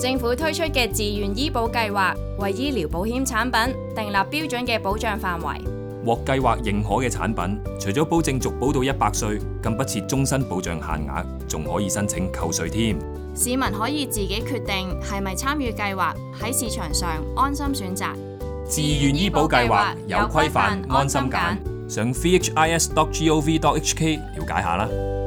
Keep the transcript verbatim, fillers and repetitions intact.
政府推出嘅自願醫保計劃，為醫療保險產品訂立標準嘅保障範圍。 獲計劃認可嘅產品，除咗保證續保到一百歲，更不設終身保障限額，仲可以申請扣稅添。 市民可以自己決定係咪參與計劃，喺市場上安心選擇。 自願醫保計劃有規範，安心揀。上 v h i s dot gov dot h k 了解下啦。